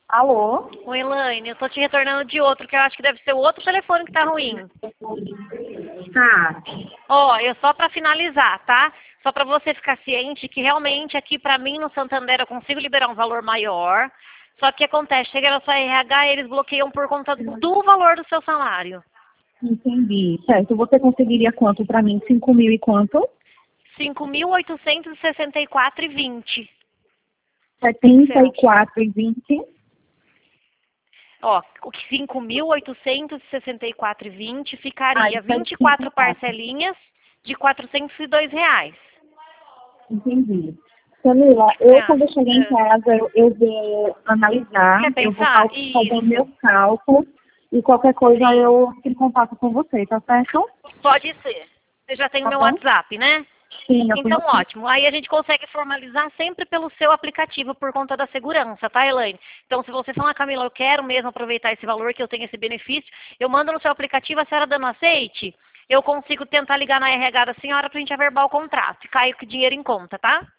Alô? Oi, Elaine, eu tô te retornando de outro, que eu acho que deve ser o outro telefone que tá ruim. Tá. Ó, eu só pra finalizar, tá? Só pra você ficar ciente que realmente aqui pra mim no Santander eu consigo liberar um valor maior. Só que acontece, chega na sua RH e eles bloqueiam por conta do valor do seu salário. Entendi. Certo. Você conseguiria quanto para mim? 5.000 e quanto? 5.864,20. O que que você Setenta e acha? quatro e vinte. Ó, o que 5.864,20 Ah, ficaria isso é 24 4. parcelinhas de R$ 402. Entendi. Camila, O que você eu quando eu acha? chegar em casa, eu vou analisar, Quer eu vou pensar? fazer o meu Isso. cálculo e qualquer coisa Sim. eu entro em contato com você, tá certo? Pode ser. Você já tem o Tá meu bom? WhatsApp, né? Sim, eu Então, tenho sim. ótimo. Aí a gente consegue formalizar sempre pelo seu aplicativo por conta da segurança, tá, Elaine? Então, se você falar, Camila, eu quero mesmo aproveitar esse valor, que eu tenho esse benefício, eu mando no seu aplicativo, a senhora dando aceite, eu consigo tentar ligar na RH da senhora pra gente averbar o contrato e cair com o dinheiro em conta, tá?